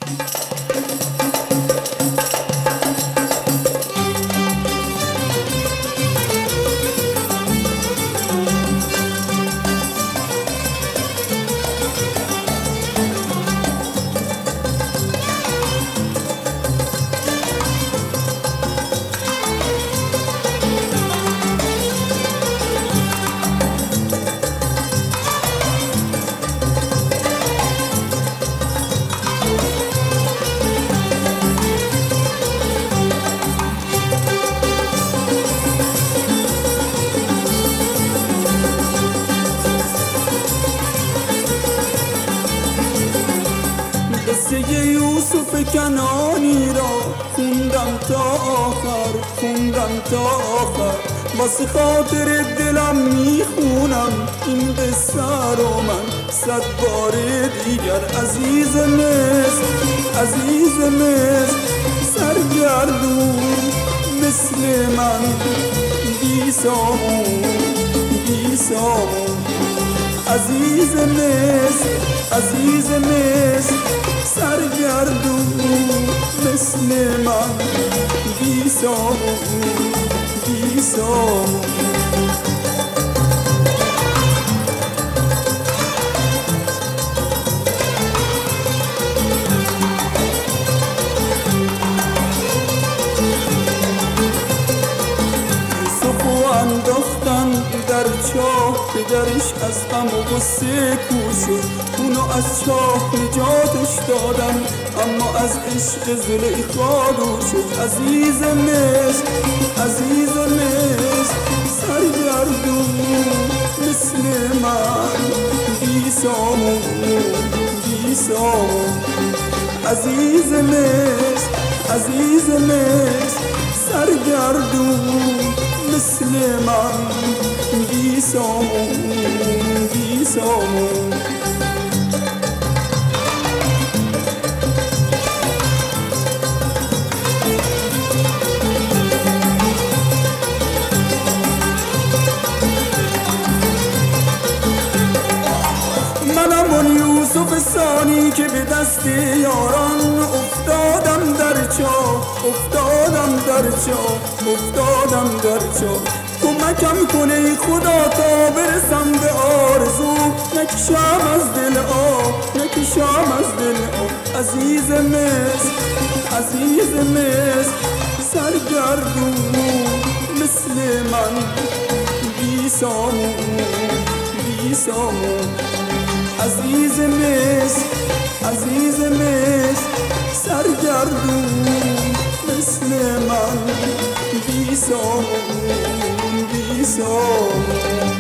قصه یوسف کنانی را خوندم تا آخر، خوندم تا آخر. واسه خاطر دلم میخونم این قصه رو من 100 بار دیگر. عزیز مصر، عزیز مصر، سرگردون مثل من، بی سامون، بی سامون. عزیز مصر، عزیز مصر، سرگردون مثل من، بی سامون، بی سامون. انداختن در چاه که درش از غم و غصه کور شد. اونو از چاه نجاتش دادن اما از عشق زلیخا دور شد. عزیز مصر، عزیز مصر، سرگردون مثل من، بی سامون، بی سامون. عزیز مصر، عزیز مصر، سرگردون مثل من، بی سامون، بی سامون. منم اون یوسف ثانی که به دست یاران افتادم در چاه، افتادم در چاه، افتادم در چاه. کمکم کنه خدا تا برسم به آرزو، نکشم از دل آب، نکشم از دل آب. عزیز مصر، عزیز مصر، سرگردون مثل من، بی سامون، بی سامون. عزیز مصر، عزیز مصر، سرگردون مثل من، بی سامون، بی سامون.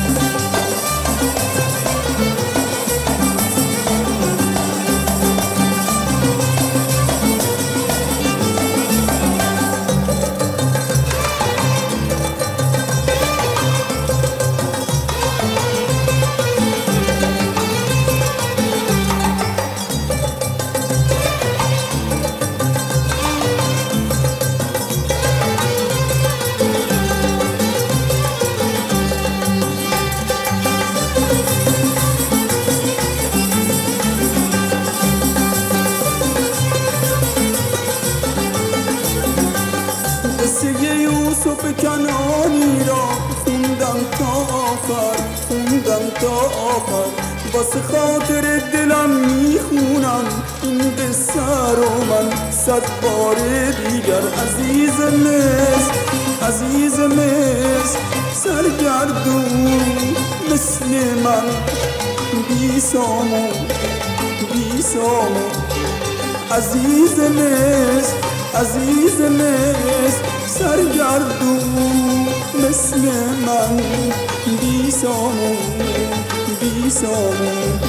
قصه یوسف کنانی را خوندم تا آخر، خوندم تا آخر. واسه خاطر دلم میخونم این قصه رو من 100 بار دیگر. عزیز مصر، عزیز مصر، سرگردون مثل من، بی سامون، بی سامون. عزیز مصر، عزیز مصر، سرگردون مثل من، بی سامون، بی سامون.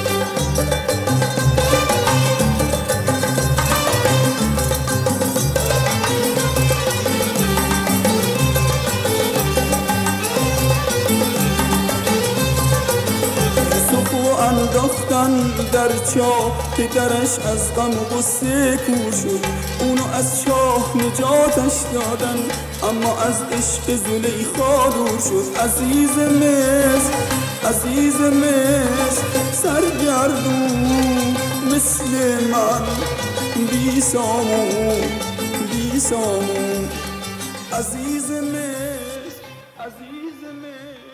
انداختن در چاه که درش از غم و غصه کور شد. اونو از چاه نجاتش دادن اما از عشق زلیخا دور شد. عزیز مصر، عزیز مصر، سرگردون مثل من بی سامون بی سامون عزیز مصر عزیز مصر